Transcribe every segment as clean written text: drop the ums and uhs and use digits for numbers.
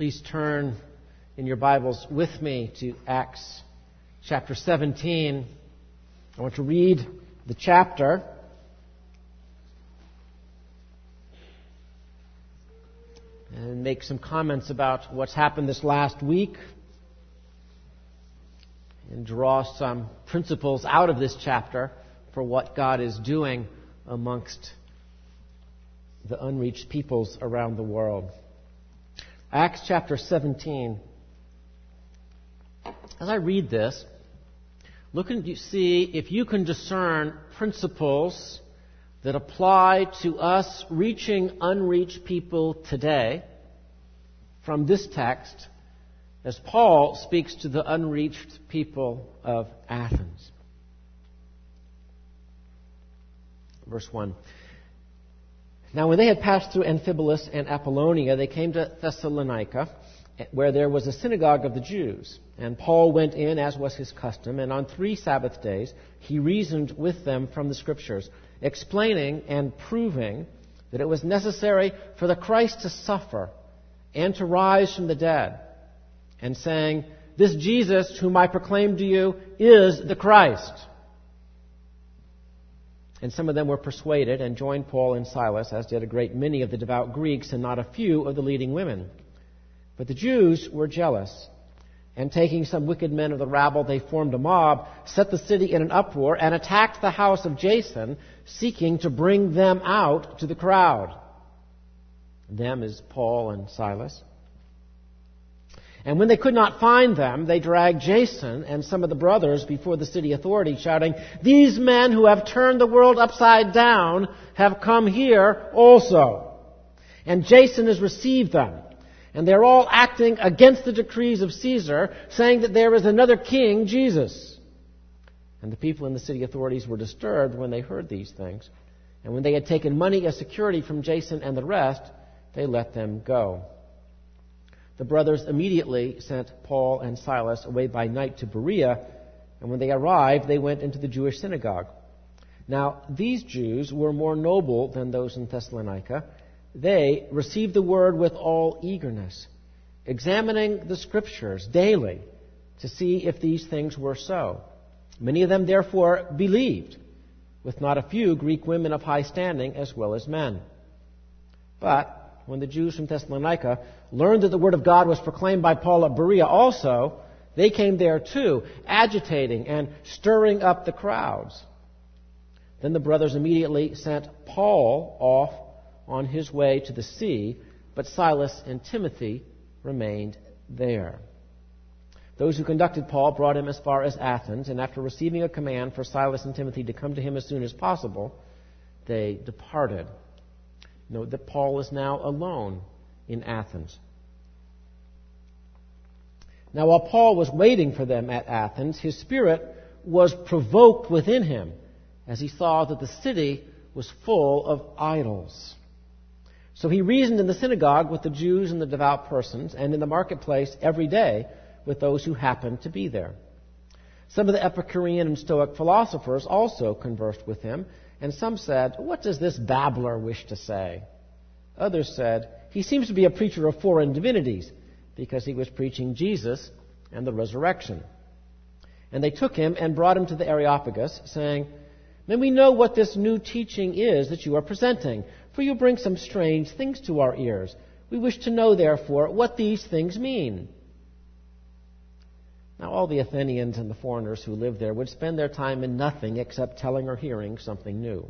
Please turn in your Bibles with me to Acts chapter 17. I want to read the chapter. And make some comments about what's happened this last week. And draw some principles out of this chapter for what God is doing amongst the unreached peoples around the world. Acts chapter 17. As I read this, look and see if you can discern principles that apply to us reaching unreached people today from this text as Paul speaks to the unreached people of Athens. Verse 1. Now when they had passed through Amphipolis and Apollonia, they came to Thessalonica, where there was a synagogue of the Jews. And Paul went in, as was his custom, and on 3 Sabbath days he reasoned with them from the Scriptures, explaining and proving that it was necessary for the Christ to suffer and to rise from the dead, and saying, "This Jesus whom I proclaim to you is the Christ." And some of them were persuaded and joined Paul and Silas, as did a great many of the devout Greeks and not a few of the leading women. But the Jews were jealous, and taking some wicked men of the rabble, they formed a mob, set the city in an uproar, and attacked the house of Jason, seeking to bring them out to the crowd. Them is Paul and Silas. And when they could not find them, they dragged Jason and some of the brothers before the city authorities, shouting, "These men who have turned the world upside down have come here also. And Jason has received them. And they're all acting against the decrees of Caesar, saying that there is another king, Jesus." And the people in the city authorities were disturbed when they heard these things. And when they had taken money as security from Jason and the rest, they let them go. The brothers immediately sent Paul and Silas away by night to Berea, and when they arrived, they went into the Jewish synagogue. Now, these Jews were more noble than those in Thessalonica. They received the word with all eagerness, examining the Scriptures daily to see if these things were so. Many of them, therefore, believed, with not a few Greek women of high standing as well as men. But when the Jews from Thessalonica learned that the word of God was proclaimed by Paul at Berea also, they came there too, agitating and stirring up the crowds. Then the brothers immediately sent Paul off on his way to the sea, but Silas and Timothy remained there. Those who conducted Paul brought him as far as Athens, and after receiving a command for Silas and Timothy to come to him as soon as possible, they departed. Note that Paul is now alone in Athens. Now, while Paul was waiting for them at Athens, his spirit was provoked within him as he saw that the city was full of idols. So he reasoned in the synagogue with the Jews and the devout persons, and in the marketplace every day with those who happened to be there. Some of the Epicurean and Stoic philosophers also conversed with him, and some said, "What does this babbler wish to say?" Others said, "He seems to be a preacher of foreign divinities," because he was preaching Jesus and the resurrection. And they took him and brought him to the Areopagus, saying, "May we know what this new teaching is that you are presenting? For you bring some strange things to our ears. We wish to know, therefore, what these things mean." Now all the Athenians and the foreigners who lived there would spend their time in nothing except telling or hearing something new.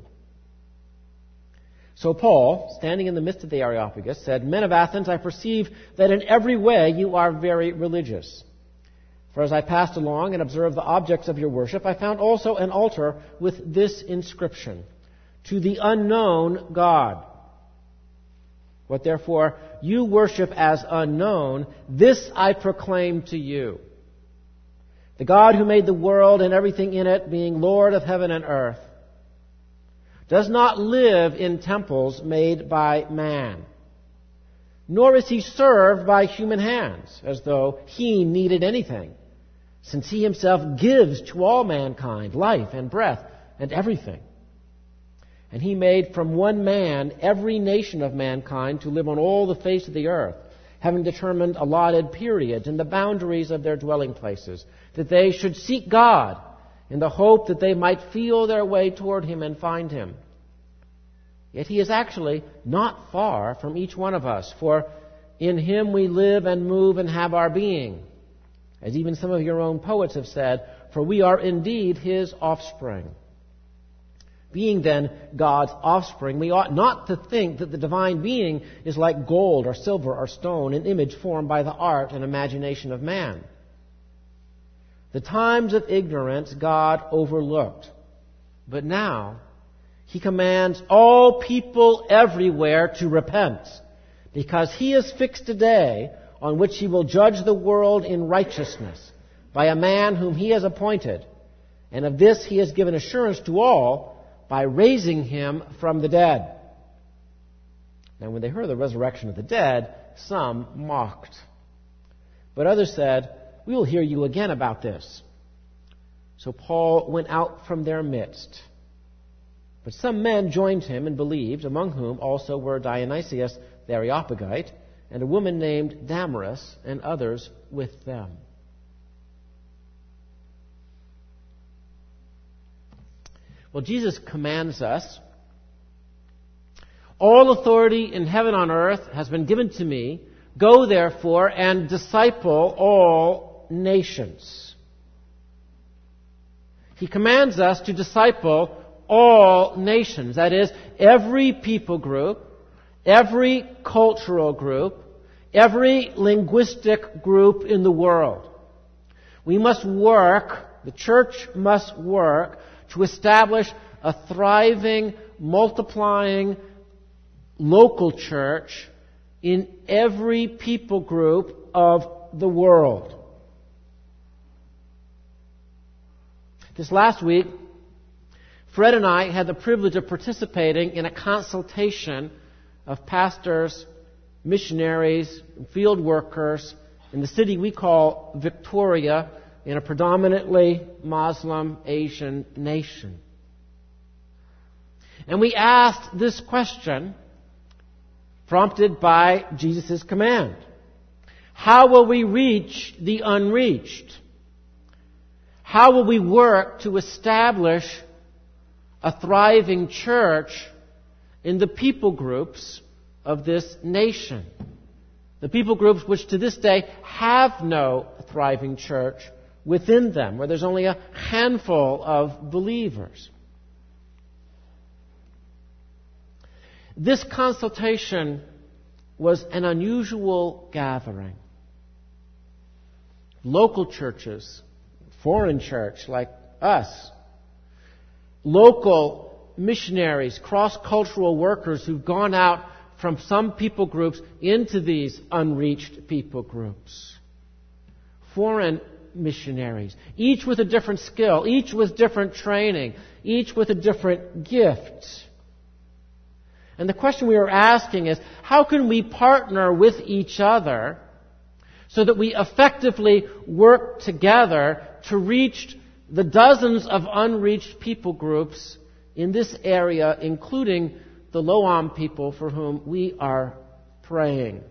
So Paul, standing in the midst of the Areopagus, said, "Men of Athens, I perceive that in every way you are very religious. For as I passed along and observed the objects of your worship, I found also an altar with this inscription, 'To the unknown God.' What therefore you worship as unknown, this I proclaim to you. The God who made the world and everything in it, being Lord of heaven and earth, does not live in temples made by man, nor is he served by human hands, as though he needed anything, since he himself gives to all mankind life and breath and everything. And he made from one man every nation of mankind to live on all the face of the earth, having determined allotted periods and the boundaries of their dwelling places, that they should seek God in the hope that they might feel their way toward Him and find Him. Yet He is actually not far from each one of us, for in Him we live and move and have our being. As even some of your own poets have said, for we are indeed His offspring. Being then God's offspring, we ought not to think that the divine being is like gold or silver or stone, an image formed by the art and imagination of man. The times of ignorance God overlooked, but now He commands all people everywhere to repent, because He has fixed a day on which He will judge the world in righteousness by a man whom He has appointed. And of this He has given assurance to all by raising Him from the dead. Now when they heard the resurrection of the dead, some mocked. But others said, we will hear you again about this. So Paul went out from their midst. But some men joined him and believed, among whom also were Dionysius the Areopagite, and a woman named Damaris, and others with them. Well, Jesus commands us, all authority in heaven and on earth has been given to me. Go, therefore, and disciple all nations. He commands us to disciple all nations. That is, every people group, every cultural group, every linguistic group in the world. We must work, the church must work, to establish a thriving, multiplying local church in every people group of the world. This last week, Fred and I had the privilege of participating in a consultation of pastors, missionaries, and field workers in the city we call Victoria, in a predominantly Muslim Asian nation. And we asked this question, prompted by Jesus' command. How will we reach the unreached? How will we work to establish a thriving church in the people groups of this nation? The people groups which to this day have no thriving church within them, where there's only a handful of believers. This consultation was an unusual gathering. Local churches, foreign church like us, local missionaries, cross-cultural workers who've gone out from some people groups into these unreached people groups. Foreign missionaries, each with a different skill, each with different training, each with a different gift. And the question we are asking is, how can we partner with each other so that we effectively work together to reach the dozens of unreached people groups in this area, including the Loam people for whom we are praying?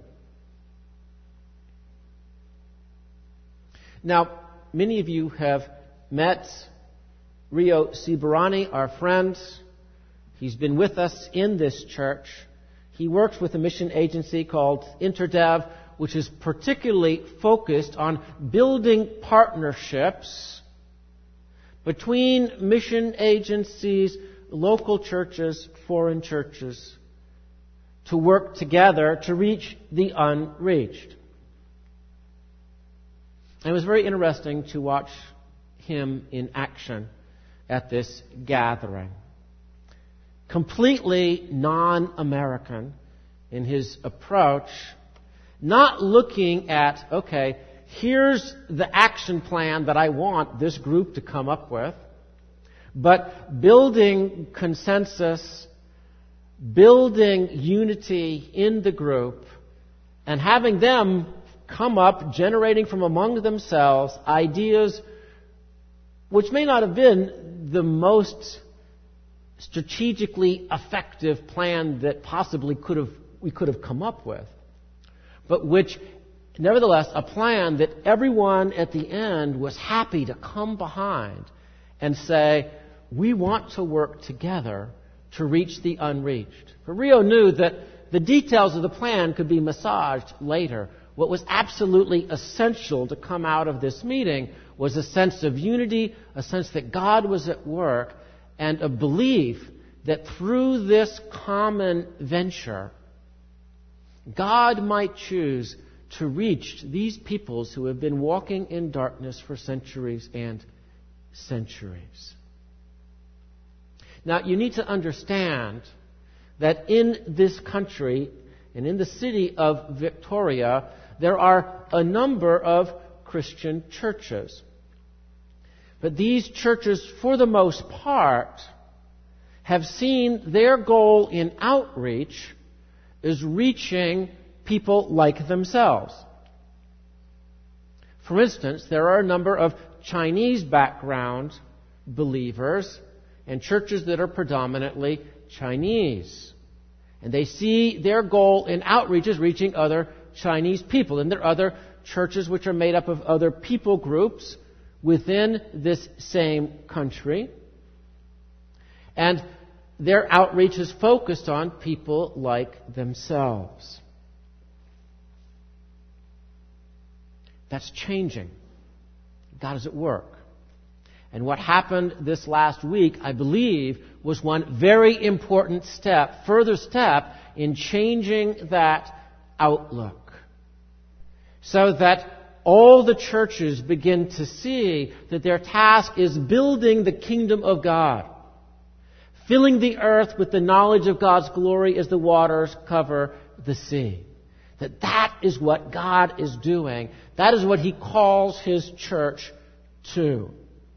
Now, many of you have met Rio Sibarani, our friend. He's been with us in this church. He works with a mission agency called Interdev, which is particularly focused on building partnerships between mission agencies, local churches, foreign churches, to work together to reach the unreached. It was very interesting to watch him in action at this gathering. Completely non-American in his approach, not looking at, okay, here's the action plan that I want this group to come up with, but building consensus, building unity in the group, and having them come up, generating from among themselves ideas which may not have been the most strategically effective plan that possibly we could have come up with. but which, nevertheless, a plan that everyone at the end was happy to come behind and say, we want to work together to reach the unreached. For Rio knew that the details of the plan could be massaged later. What was absolutely essential to come out of this meeting was a sense of unity, a sense that God was at work, and a belief that through this common venture, God might choose to reach these peoples who have been walking in darkness for centuries and centuries. Now, you need to understand that in this country and in the city of Victoria, there are a number of Christian churches. But these churches, for the most part, have seen their goal in outreach is reaching people like themselves. For instance, there are a number of Chinese background believers and churches that are predominantly Chinese. And they see their goal in outreach as reaching other Chinese people. And there are other churches which are made up of other people groups within this same country. And their outreach is focused on people like themselves. That's changing. God is at work. And what happened this last week, I believe, was one very important step, further step in changing that outlook. So that all the churches begin to see that their task is building the kingdom of God, filling the earth with the knowledge of God's glory as the waters cover the sea. That is what God is doing. That is what He calls His church to.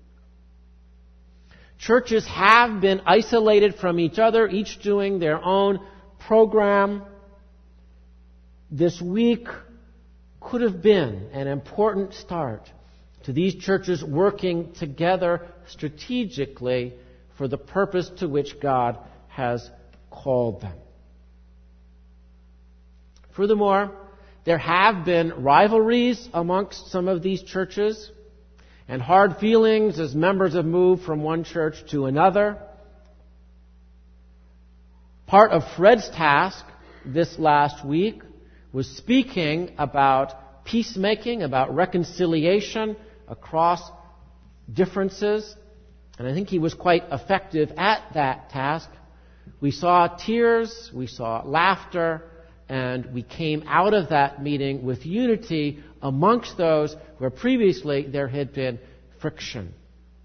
Churches have been isolated from each other, each doing their own program. This week could have been an important start to these churches working together strategically for the purpose to which God has called them. Furthermore, there have been rivalries amongst some of these churches and hard feelings as members have moved from one church to another. Part of Fred's task this last week was speaking about peacemaking, about reconciliation across differences. And I think he was quite effective at that task. We saw tears, we saw laughter, and we came out of that meeting with unity amongst those where previously there had been friction.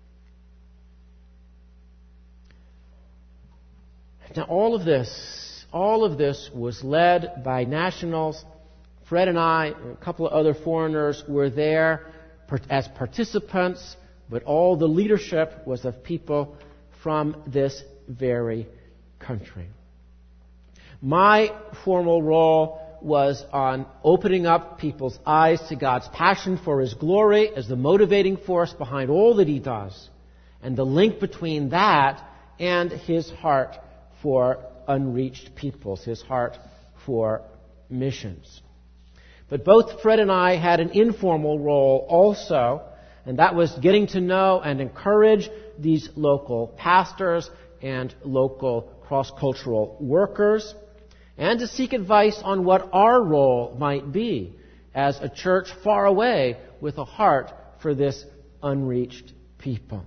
Now all of this was led by nationals. Fred and I, and a couple of other foreigners were there as participants, but all the leadership was of people from this very country. My formal role was on opening up people's eyes to God's passion for His glory as the motivating force behind all that He does, and the link between that and His heart for unreached peoples, His heart for missions. But both Fred and I had an informal role also, and that was getting to know and encourage these local pastors and local cross-cultural workers, and to seek advice on what our role might be as a church far away with a heart for this unreached people.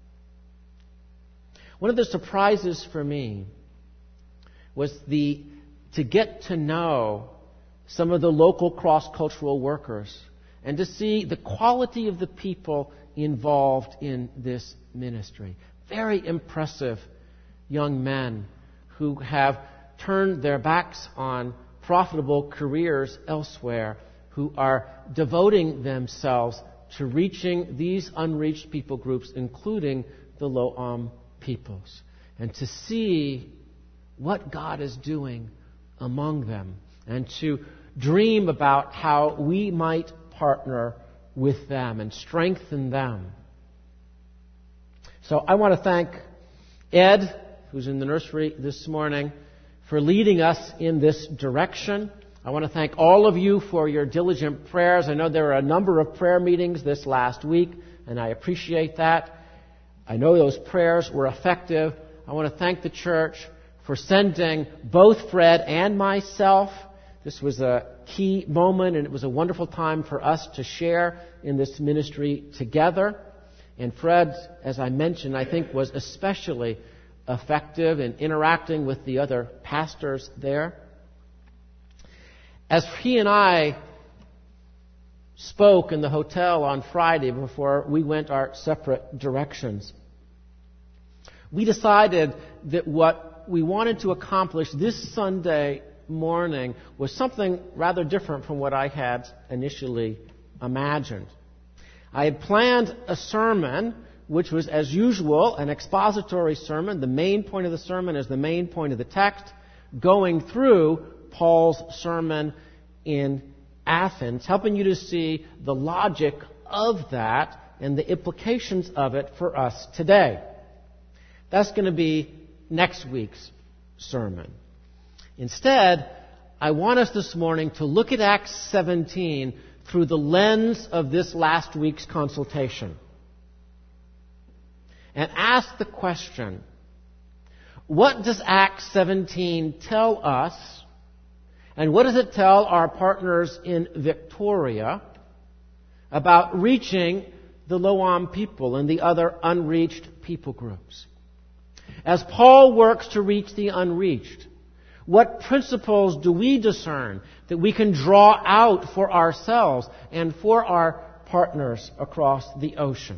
One of the surprises for me was to get to know some of the local cross-cultural workers and to see the quality of the people involved in this ministry. Very impressive young men who have turned their backs on profitable careers elsewhere, who are devoting themselves to reaching these unreached people groups, including the Lo-Am peoples, and to see what God is doing among them, and to dream about how we might partner with them and strengthen them. So I want to thank Ed, who's in the nursery this morning, for leading us in this direction. I want to thank all of you for your diligent prayers. I know there were a number of prayer meetings this last week, and I appreciate that. I know those prayers were effective. I want to thank the church for sending both Fred and myself. This was a key moment, and it was a wonderful time for us to share in this ministry together. And Fred, as I mentioned, I think was especially effective in interacting with the other pastors there. As he and I spoke in the hotel on Friday before we went our separate directions, we decided that what we wanted to accomplish this Sunday morning was something rather different from what I had initially imagined. I had planned a sermon which was, as usual, an expository sermon. The main point of the sermon is the main point of the text, going through Paul's sermon in Athens, helping you to see the logic of that and the implications of it for us today. That's going to be next week's sermon. Instead, I want us this morning to look at Acts 17 through the lens of this last week's consultation and ask the question, what does Acts 17 tell us, and what does it tell our partners in Victoria about reaching the Loam people and the other unreached people groups? As Paul works to reach the unreached, what principles do we discern that we can draw out for ourselves and for our partners across the ocean?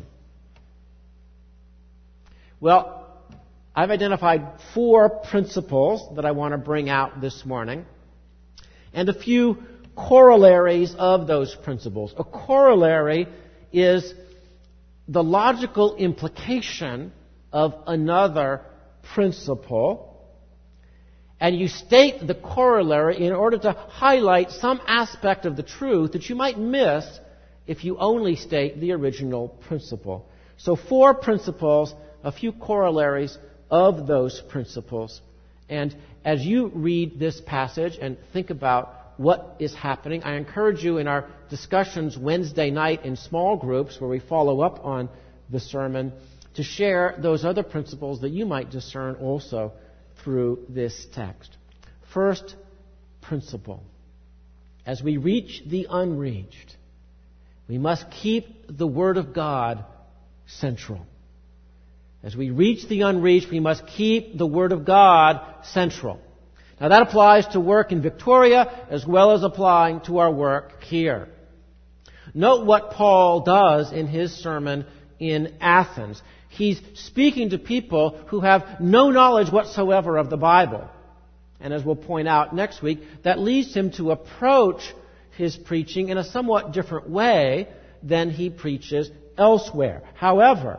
Well, I've identified 4 principles that I want to bring out this morning, and a few corollaries of those principles. A corollary is the logical implication of another principle, and you state the corollary in order to highlight some aspect of the truth that you might miss if you only state the original principle. So 4 principles, a few corollaries of those principles. And as you read this passage and think about what is happening, I encourage you in our discussions Wednesday night in small groups where we follow up on the sermon to share those other principles that you might discern also through this text. First principle. As we reach the unreached, we must keep the Word of God central. As we reach the unreached, we must keep the Word of God central. Now that applies to work in Victoria as well as applying to our work here. Note what Paul does in his sermon in Athens. He's speaking to people who have no knowledge whatsoever of the Bible. And as we'll point out next week, that leads him to approach his preaching in a somewhat different way than he preaches elsewhere. However,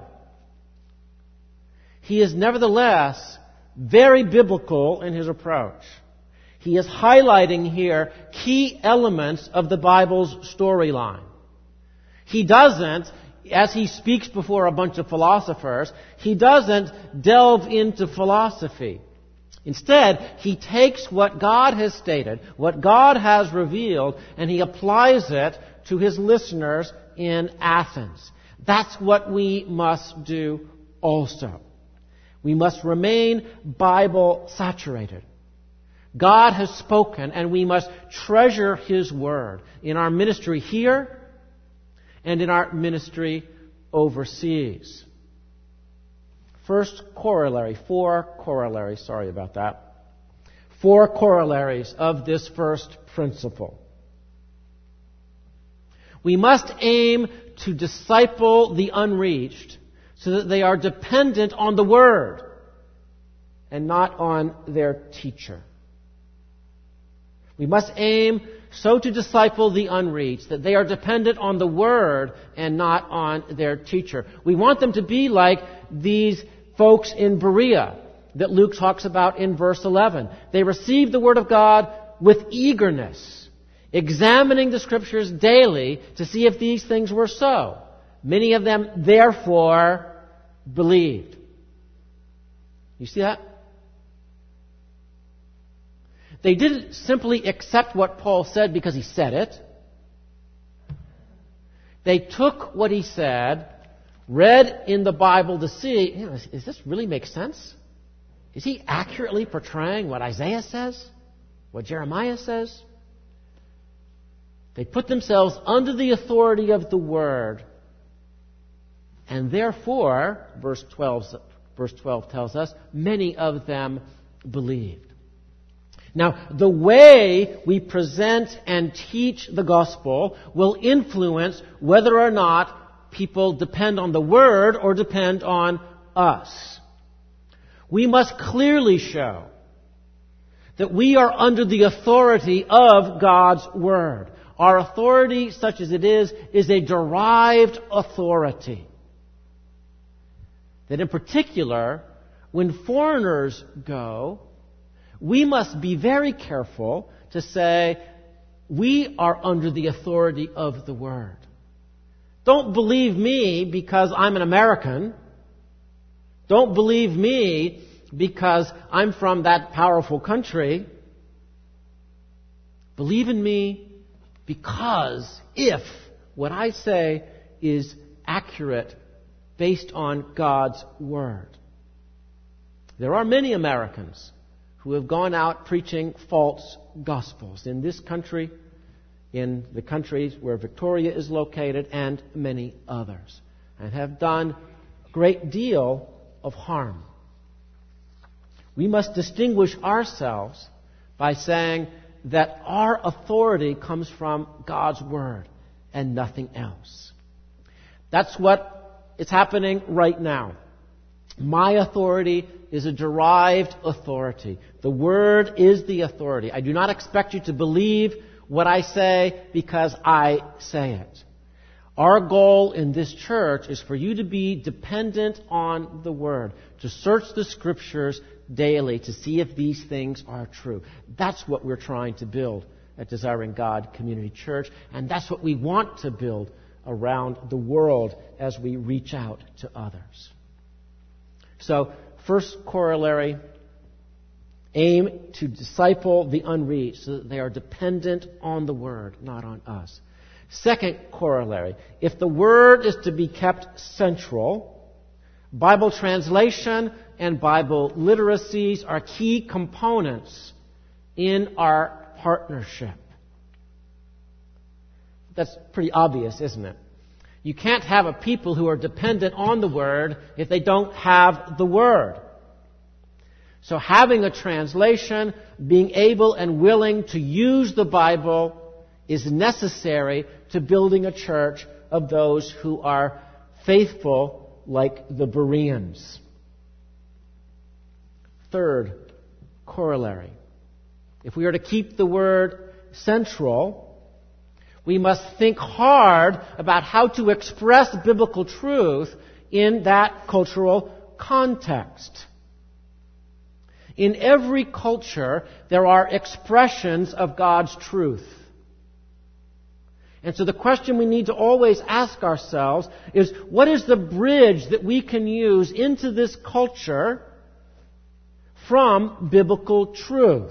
he is nevertheless very biblical in his approach. He is highlighting here key elements of the Bible's storyline. He doesn't, as he speaks before a bunch of philosophers, he doesn't delve into philosophy. Instead, he takes what God has stated, what God has revealed, and he applies it to his listeners in Athens. That's what we must do also. We must remain Bible-saturated. God has spoken, and we must treasure His Word in our ministry here and in our ministry overseas. First corollary, 4 corollaries, sorry about that. 4 corollaries of this first principle. We must aim to disciple the unreached so that they are dependent on the Word and not on their teacher. We must aim so to disciple the unreached that they are dependent on the Word and not on their teacher. We want them to be like these folks in Berea that Luke talks about in verse 11. They received the Word of God with eagerness, examining the Scriptures daily to see if these things were so. Many of them, therefore, believed. You see that? They didn't simply accept what Paul said because he said it. They took what he said, read in the Bible to see, does this really make sense? Is he accurately portraying what Isaiah says? What Jeremiah says? They put themselves under the authority of the Word. And therefore, verse 12 tells us, many of them believed. Now, the way we present and teach the gospel will influence whether or not people depend on the Word or depend on us. We must clearly show that we are under the authority of God's Word. Our authority, such as it is a derived authority. That in particular, when foreigners go, we must be very careful to say, we are under the authority of the Word. Don't believe me because I'm an American. Don't believe me because I'm from that powerful country. Believe in me because if what I say is accurate based on God's Word. There are many Americans who have gone out preaching false gospels in this country, in the countries where Victoria is located, and many others, and have done a great deal of harm. We must distinguish ourselves by saying that our authority comes from God's Word and nothing else. That's what is happening right now. My authority is a derived authority. The Word is the authority. I do not expect you to believe what I say because I say it. Our goal in this church is for you to be dependent on the Word, to search the Scriptures daily to see if these things are true. That's what we're trying to build at Desiring God Community Church, and that's what we want to build around the world as we reach out to others. So, first corollary, aim to disciple the unreached so that they are dependent on the Word, not on us. Second corollary, if the Word is to be kept central, Bible translation and Bible literacies are key components in our partnership. That's pretty obvious, isn't it? You can't have a people who are dependent on the Word if they don't have the Word. So having a translation, being able and willing to use the Bible is necessary to building a church of those who are faithful like the Bereans. Third corollary. If we are to keep the Word central, we must think hard about how to express biblical truth in that cultural context. In every culture, there are expressions of God's truth. And so the question we need to always ask ourselves is, what is the bridge that we can use into this culture from biblical truth?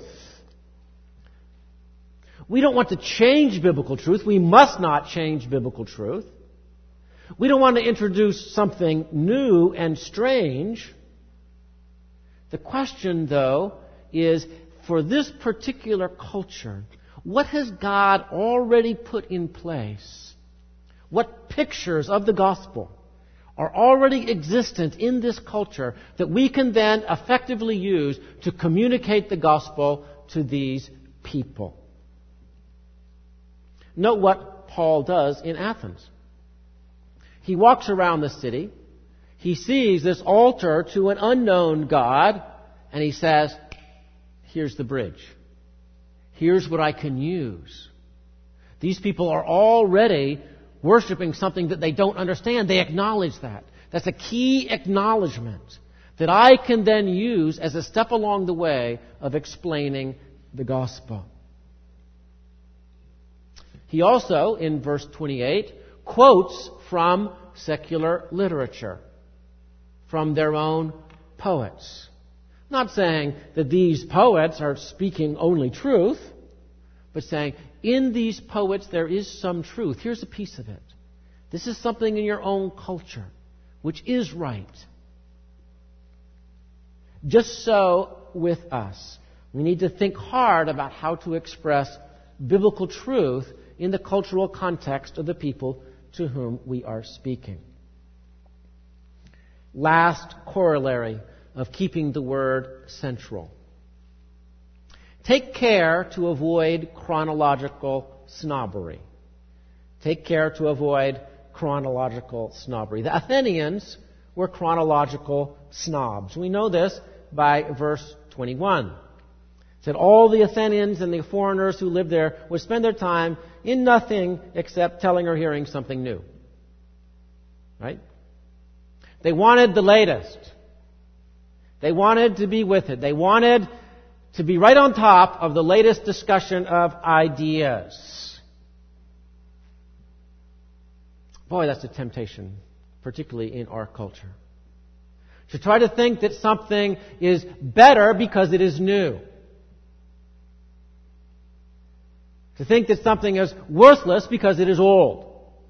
We don't want to change biblical truth. We must not change biblical truth. We don't want to introduce something new and strange. The question, though, is, for this particular culture, what has God already put in place? What pictures of the gospel are already existent in this culture that we can then effectively use to communicate the gospel to these people? Note what Paul does in Athens. He walks around the city. He sees this altar to an unknown God, and he says, here's the bridge. Here's what I can use. These people are already worshiping something that they don't understand. They acknowledge that. That's a key acknowledgement that I can then use as a step along the way of explaining the gospel. He also, in verse 28, quotes from secular literature, from their own poets. Not saying that these poets are speaking only truth, but saying, in these poets there is some truth. Here's a piece of it. This is something in your own culture, which is right. Just so with us. We need to think hard about how to express biblical truth in the cultural context of the people to whom we are speaking. Last corollary of keeping the word central. Take care to avoid chronological snobbery. Take care to avoid chronological snobbery. The Athenians were chronological snobs. We know this by verse 21. It said all the Athenians and the foreigners who lived there would spend their time in nothing except telling or hearing something new. Right? They wanted the latest. They wanted to be with it. They wanted to be right on top of the latest discussion of ideas. Boy, that's a temptation, particularly in our culture. To try to think that something is better because it is new. To think that something is worthless because it is old.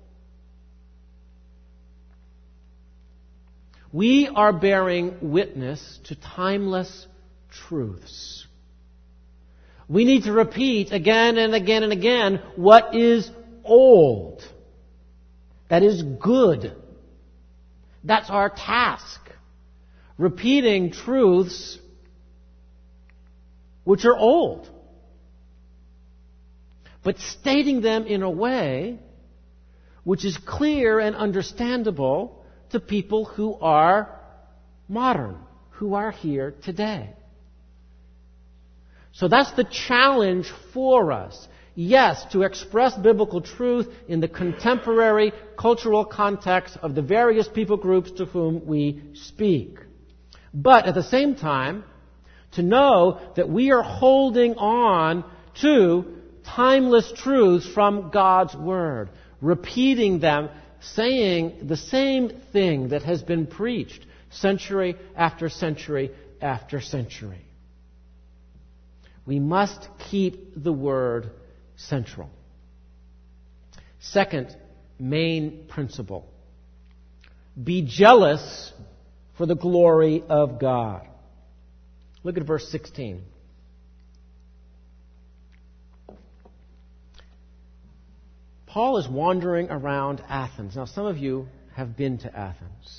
We are bearing witness to timeless truths. We need to repeat again and again and again what is old. That is good. That's our task. Repeating truths which are old, but stating them in a way which is clear and understandable to people who are modern, who are here today. So that's the challenge for us. Yes, to express biblical truth in the contemporary cultural context of the various people groups to whom we speak. But at the same time, to know that we are holding on to timeless truths from God's Word, repeating them, saying the same thing that has been preached century after century after century. We must keep the Word central. Second main principle. Be jealous for the glory of God. Look at verse 16. Paul is wandering around Athens. Now, some of you have been to Athens.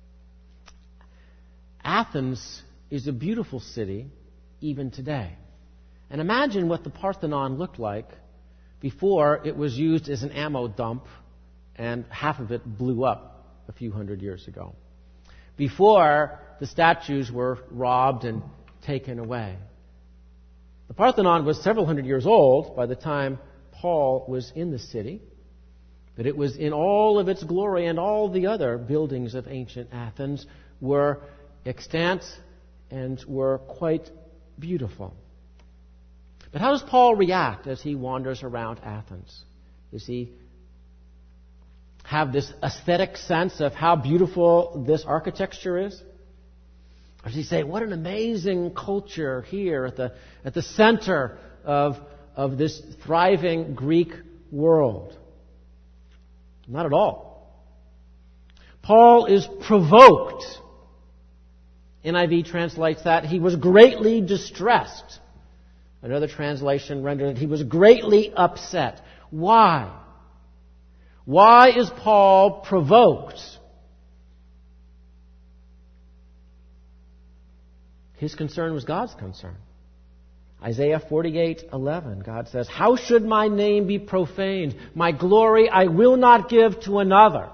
Athens is a beautiful city even today. And imagine what the Parthenon looked like before it was used as an ammo dump and half of it blew up a few hundred years ago. Before the statues were robbed and taken away. The Parthenon was several hundred years old by the time Paul was in the city, but it was in all of its glory, and all the other buildings of ancient Athens were extant and were quite beautiful. But how does Paul react as he wanders around Athens? Does he have this aesthetic sense of how beautiful this architecture is? Or does he say, what an amazing culture here at the center of this thriving Greek world? Not at all. Paul is provoked. NIV translates that he was greatly distressed. Another translation rendered it he was greatly upset. Why? Why is Paul provoked? His concern was God's concern. Isaiah 48:11, God says, "How should my name be profaned? My glory I will not give to another."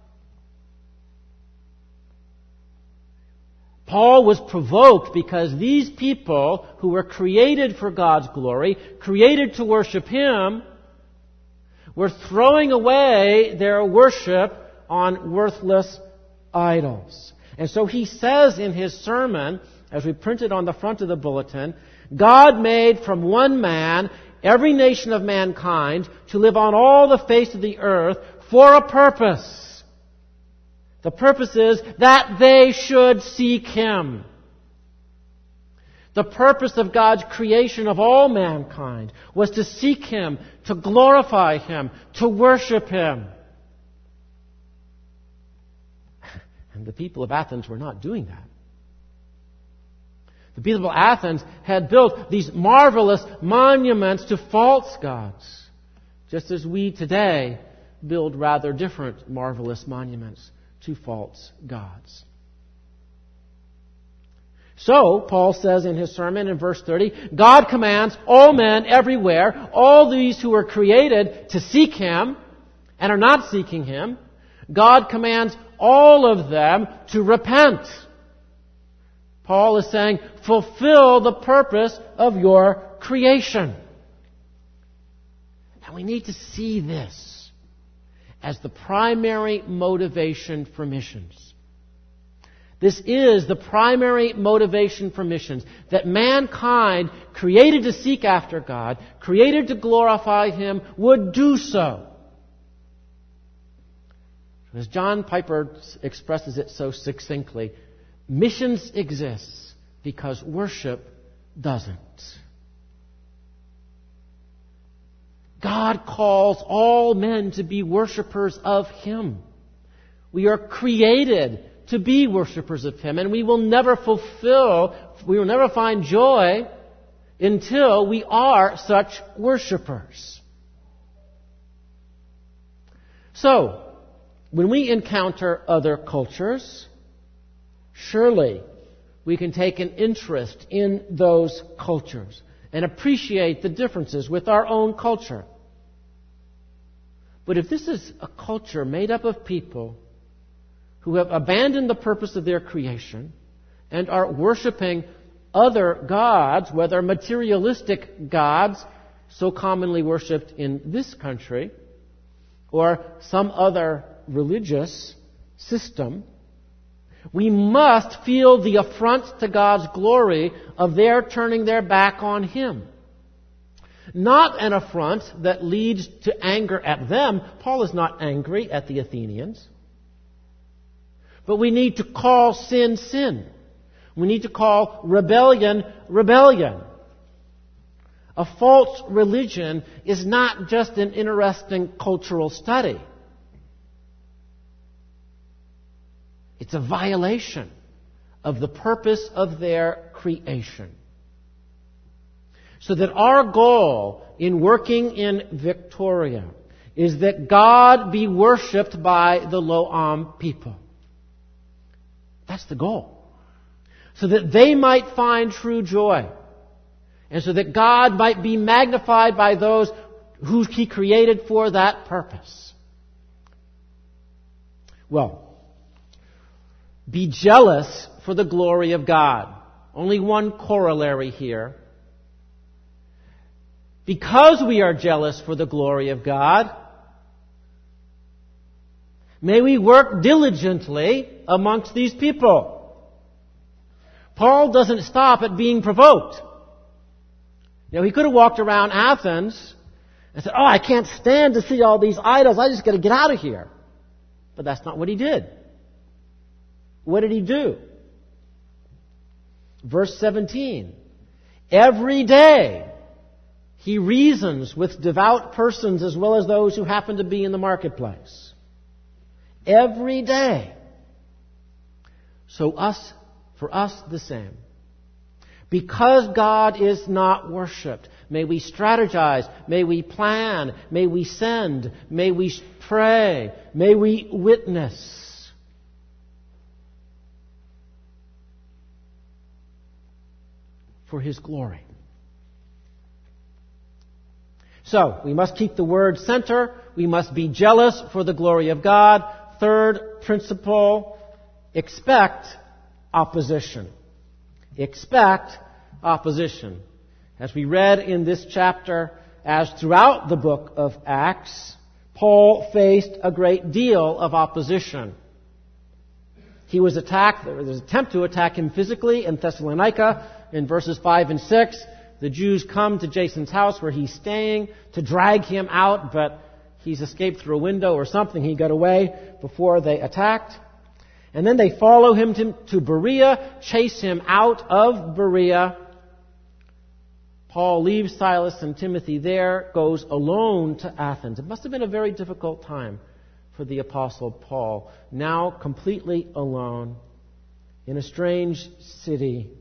Paul was provoked because these people who were created for God's glory, created to worship Him, were throwing away their worship on worthless idols. And so he says in his sermon, as we printed on the front of the bulletin, God made from one man every nation of mankind to live on all the face of the earth for a purpose. The purpose is that they should seek Him. The purpose of God's creation of all mankind was to seek Him, to glorify Him, to worship Him. And the people of Athens were not doing that. The people of Athens had built these marvelous monuments to false gods, just as we today build rather different marvelous monuments to false gods. So, Paul says in his sermon in verse 30, God commands all men everywhere, all these who are created, to seek Him and are not seeking Him. God commands all of them to repent. Paul is saying, fulfill the purpose of your creation. Now we need to see this as the primary motivation for missions. This is the primary motivation for missions, that mankind, created to seek after God, created to glorify Him, would do so. As John Piper expresses it so succinctly, missions exists because worship doesn't. God calls all men to be worshipers of Him. We are created to be worshipers of Him, and we will never find joy until we are such worshipers. So, when we encounter other cultures, surely we can take an interest in those cultures and appreciate the differences with our own culture. But if this is a culture made up of people who have abandoned the purpose of their creation and are worshiping other gods, whether materialistic gods so commonly worshipped in this country, or some other religious system, we must feel the affront to God's glory of their turning their back on Him. Not an affront that leads to anger at them. Paul is not angry at the Athenians. But we need to call sin, sin. We need to call rebellion, rebellion. A false religion is not just an interesting cultural study. It's a violation of the purpose of their creation. So that our goal in working in Victoria is that God be worshipped by the Lo-Am people. That's the goal. So that they might find true joy. And so that God might be magnified by those who He created for that purpose. Well, be jealous for the glory of God. Only one corollary here. Because we are jealous for the glory of God, may we work diligently amongst these people. Paul doesn't stop at being provoked. He could have walked around Athens and said, I can't stand to see all these idols. I just got to get out of here. But that's not what he did. What did he do? Verse 17. Every day he reasons with devout persons as well as those who happen to be in the marketplace. Every day. So for us the same. Because God is not worshipped, may we strategize, may we plan, may we send, may we pray, may we witness. For His glory. So, we must keep the Word center. We must be jealous for the glory of God. Third principle, expect opposition. Expect opposition. As we read in this chapter, as throughout the book of Acts, Paul faced a great deal of opposition. He was attacked, there was an attempt to attack him physically in Thessalonica in verses 5 and 6. The Jews come to Jason's house where he's staying to drag him out, but he's escaped through a window or something. He got away before they attacked. And then they follow him to Berea, chase him out of Berea, Paul leaves Silas and Timothy there, goes alone to Athens. It must have been a very difficult time for the Apostle Paul, now completely alone in a strange city,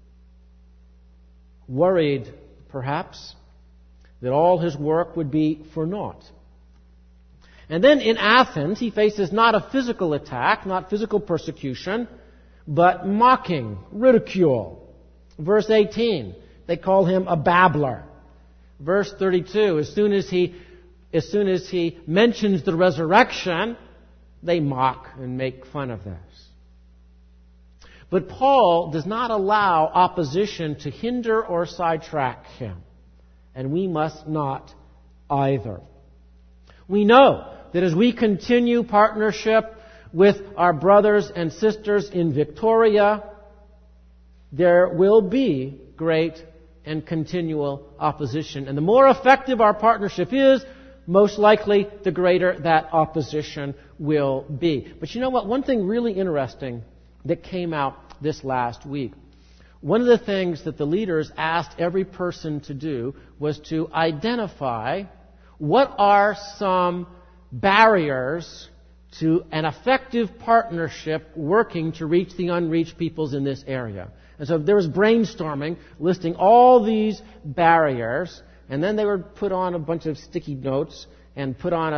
worried, perhaps, that all his work would be for naught. And then in Athens, he faces not a physical attack, not physical persecution, but mocking, ridicule. Verse 18, they call him a babbler. Verse 32, as soon as he mentions the resurrection, they mock and make fun of this. But Paul does not allow opposition to hinder or sidetrack him. And we must not either. We know that as we continue partnership with our brothers and sisters in Victoria, there will be great and continual opposition. And the more effective our partnership is, most likely the greater that opposition will be. But you know what? One thing really interesting that came out this last week. One of the things that the leaders asked every person to do was to identify what are some barriers to an effective partnership working to reach the unreached peoples in this area. And so there was brainstorming, listing all these barriers, and then they were put on a bunch of sticky notes and put on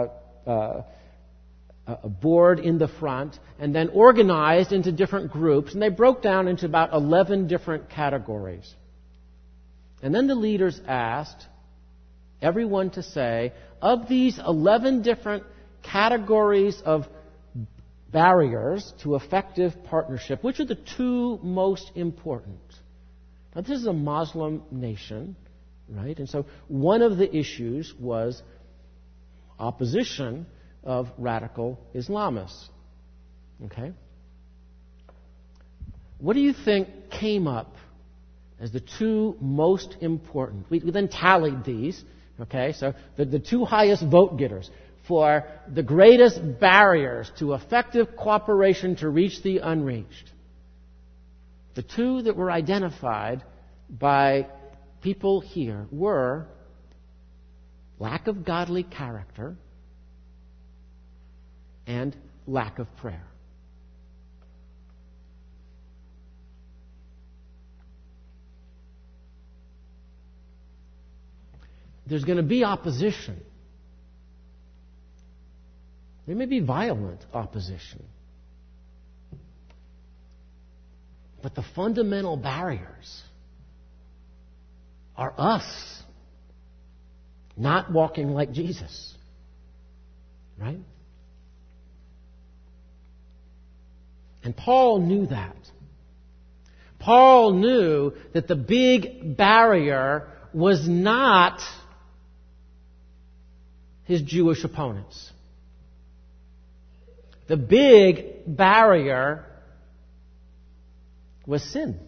a board in the front, and then organized into different groups, and they broke down into about 11 different categories. And then the leaders asked everyone to say, of these 11 different categories of barriers to effective partnership, which are the two most important? Now, this is a Muslim nation, right? And so one of the issues was opposition of radical Islamists. Okay? What do you think came up as the two most important? We then tallied these. Okay? So the two highest vote getters for the greatest barriers to effective cooperation to reach the unreached. The two that were identified by people here were lack of godly character and lack of prayer. There's going to be opposition. There may be violent opposition. But the fundamental barriers are us not walking like Jesus. Right? And Paul knew that. Paul knew that the big barrier was not his Jewish opponents. The big barrier was sin.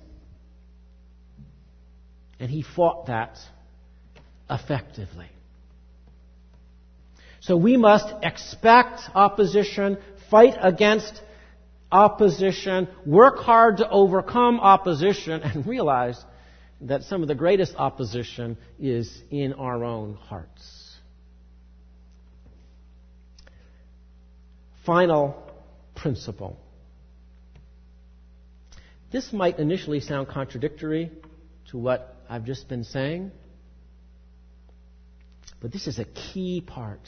And he fought that effectively. So we must expect opposition, fight against opposition, work hard to overcome opposition, and realize that some of the greatest opposition is in our own hearts. Final principle. This might initially sound contradictory to what I've just been saying, but this is a key part,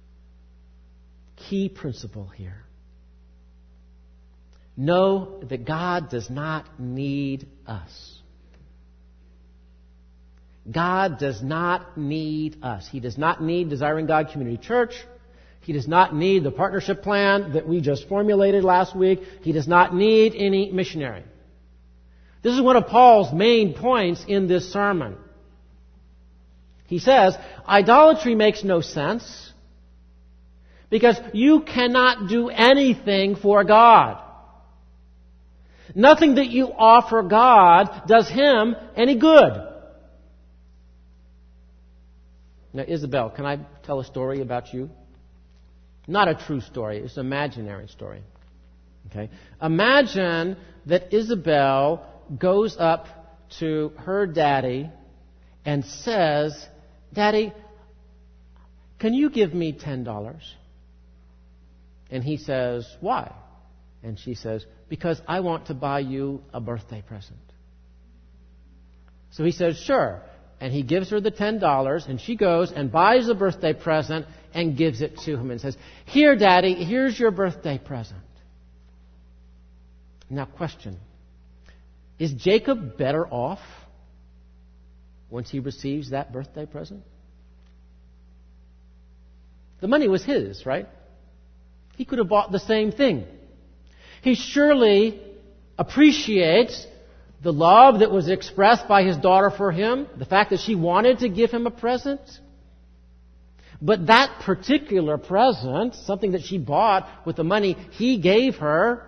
key principle here. Know that God does not need us. God does not need us. He does not need Desiring God Community Church. He does not need the partnership plan that we just formulated last week. He does not need any missionary. This is one of Paul's main points in this sermon. He says, idolatry makes no sense because you cannot do anything for God. Nothing that you offer God does Him any good. Now, Isabel, can I tell a story about you? Not a true story. It's an imaginary story. Okay? Imagine that Isabel goes up to her daddy and says, Daddy, can you give me $10? And he says, why? And she says, because I want to buy you a birthday present. So he says, sure. And he gives her the $10, and she goes and buys a birthday present and gives it to him and says, here, Daddy, here's your birthday present. Now, question. Is Jacob better off once he receives that birthday present? The money was his, right? He could have bought the same thing. He surely appreciates the love that was expressed by his daughter for him, the fact that she wanted to give him a present. But that particular present, something that she bought with the money he gave her,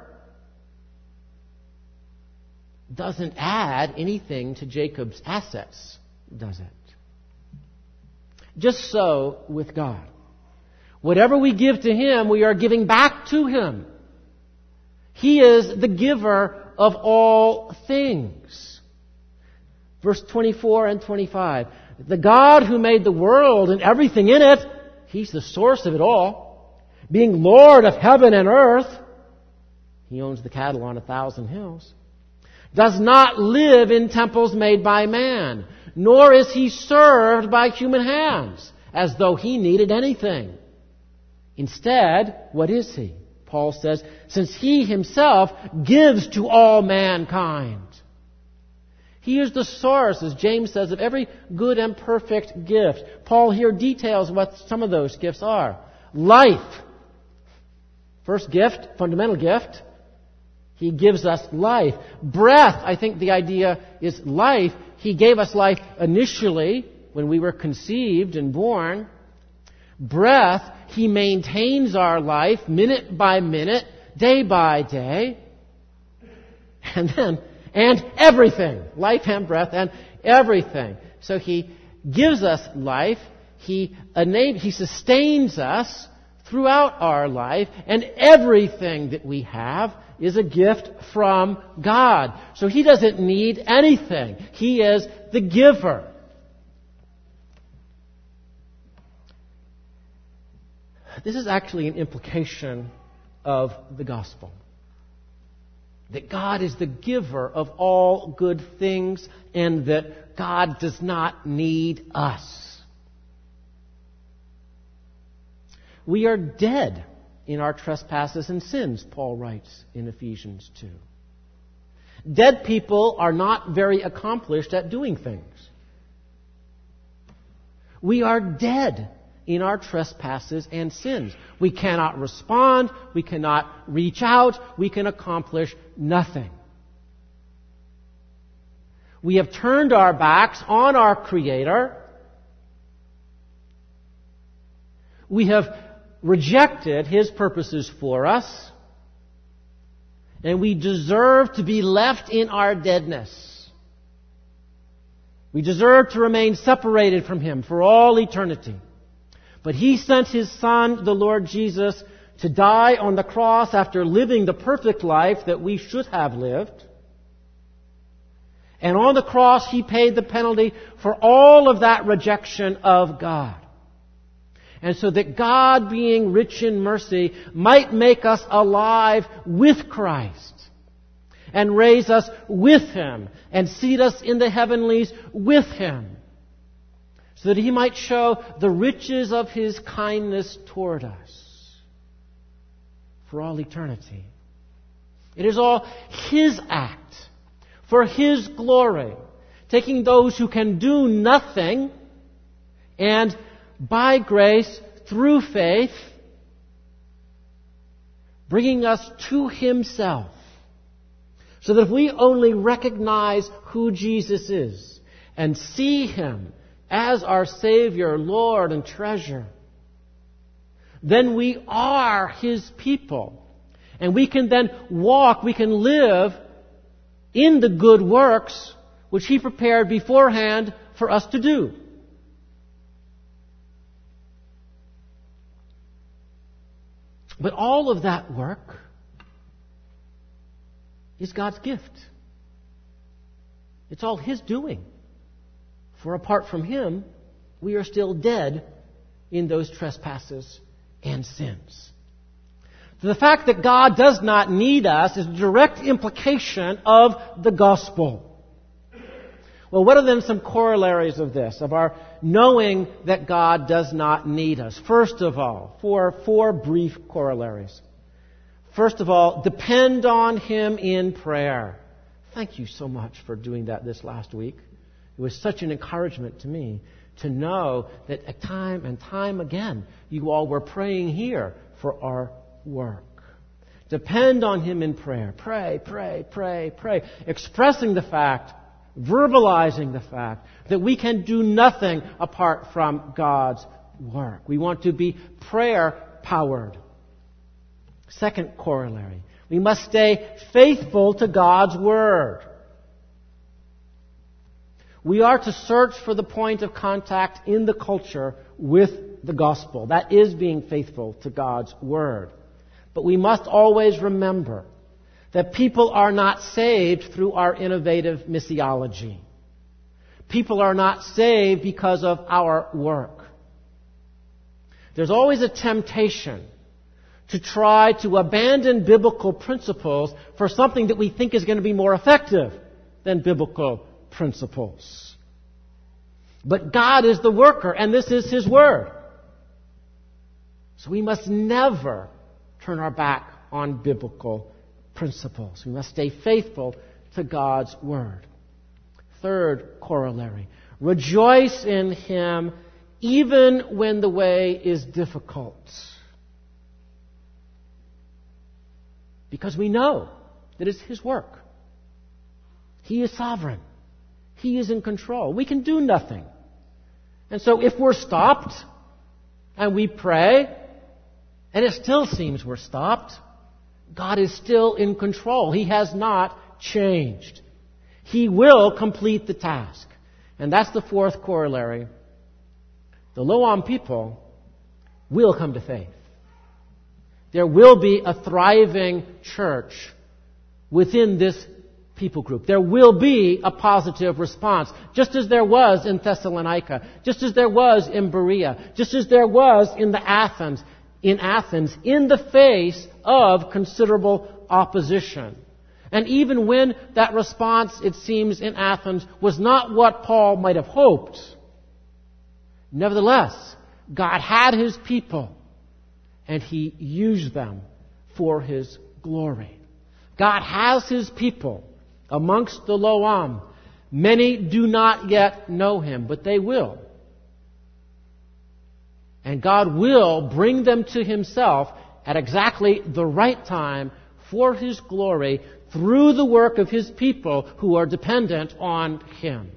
doesn't add anything to Jacob's assets, does it? Just so with God. Whatever we give to Him, we are giving back to Him. He is the giver of all things. Verse 24 and 25. The God who made the world and everything in it, He's the source of it all. Being Lord of heaven and earth, He owns the cattle on 1,000 hills. Does not live in temples made by man, nor is He served by human hands, as though He needed anything. Instead, what is He? Paul says, since He Himself gives to all mankind. He is the source, as James says, of every good and perfect gift. Paul here details what some of those gifts are. Life. First gift, fundamental gift. He gives us life. Breath, I think the idea is life. He gave us life initially when we were conceived and born. Breath, He maintains our life minute by minute, day by day. And everything. Life and breath and everything. So He gives us life. He sustains us throughout our life. And everything that we have is a gift from God. So He doesn't need anything. He is the giver. This is actually an implication of the gospel. That God is the giver of all good things and that God does not need us. We are dead in our trespasses and sins, Paul writes in Ephesians 2. Dead people are not very accomplished at doing things. We are dead in our trespasses and sins. We cannot respond. We cannot reach out. We can accomplish nothing. We have turned our backs on our Creator. We have rejected His purposes for us. And we deserve to be left in our deadness. We deserve to remain separated from Him for all eternity. But He sent His Son, the Lord Jesus, to die on the cross after living the perfect life that we should have lived. And on the cross, He paid the penalty for all of that rejection of God. And so that God, being rich in mercy, might make us alive with Christ and raise us with Him and seat us in the heavenlies with Him, so that He might show the riches of His kindness toward us for all eternity. It is all His act for His glory, taking those who can do nothing and by grace, through faith, bringing us to Himself. So that if we only recognize who Jesus is and see Him as our Savior, Lord, and treasure, then we are His people. And we can then walk, we can live in the good works which He prepared beforehand for us to do. But all of that work is God's gift. It's all His doing For apart from Him, we are still dead in those trespasses and sins. The fact that God does not need us is a direct implication of the gospel. Well, what are then some corollaries of this, of our knowing that God does not need us? First of all, four brief corollaries. First of all, depend on Him in prayer. Thank you so much for doing that this last week. It was such an encouragement to me to know that time and time again, you all were praying here for our work. Depend on Him in prayer. Pray, pray, pray, pray. Expressing the fact, verbalizing the fact that we can do nothing apart from God's work. We want to be prayer-powered. Second corollary, we must stay faithful to God's Word. We are to search for the point of contact in the culture with the gospel. That is being faithful to God's Word. But we must always remember that people are not saved through our innovative missiology. People are not saved because of our work. There's always a temptation to try to abandon biblical principles for something that we think is going to be more effective than biblical principles. But God is the worker, and this is His Word. So we must never turn our back on biblical principles. We must stay faithful to God's Word. Third corollary, rejoice in Him even when the way is difficult. Because we know that it's His work. He is sovereign. He is in control. We can do nothing. And so if we're stopped and we pray and it still seems we're stopped, God is still in control. He has not changed. He will complete the task. And that's the fourth corollary. The Lo-Am people will come to faith. There will be a thriving church within this people group. There will be a positive response, just as there was in Thessalonica, just as there was in Berea, just as there was in Athens, in the face of considerable opposition. And even when that response, it seems, in Athens was not what Paul might have hoped, nevertheless, God had His people, and He used them for His glory. God has His people amongst the Lo-Am. Many do not yet know Him, but they will. And God will bring them to Himself at exactly the right time for His glory through the work of His people who are dependent on Him.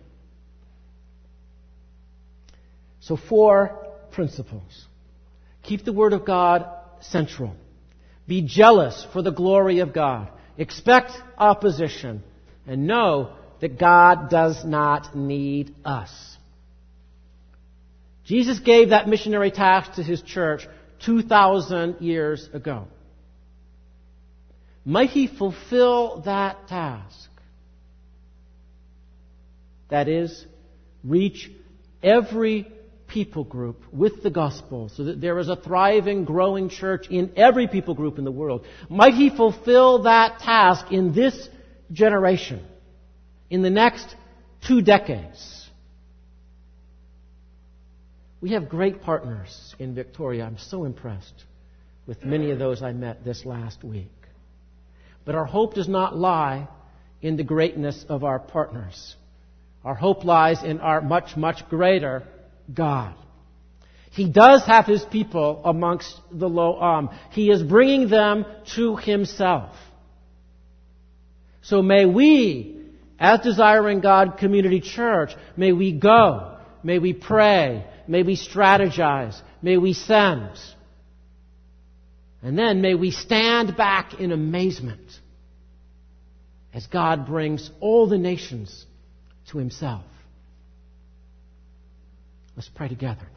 So 4 principles. Keep the Word of God central. Be jealous for the glory of God. Expect opposition. And know that God does not need us. Jesus gave that missionary task to His church 2,000 years ago. Might He fulfill that task? That is, reach every people group with the gospel so that there is a thriving, growing church in every people group in the world. Might He fulfill that task in this generation, in the next 2 decades? We have great partners in Victoria. I'm so impressed with many of those I met this last week. But our hope does not lie in the greatness of our partners. Our hope lies in our much, much greater God. He does have His people amongst the Lo-Am. He is bringing them to Himself. So may we, as Desiring God Community Church, may we go, may we pray, may we strategize, may we send. And then may we stand back in amazement as God brings all the nations to Himself. Let's pray together.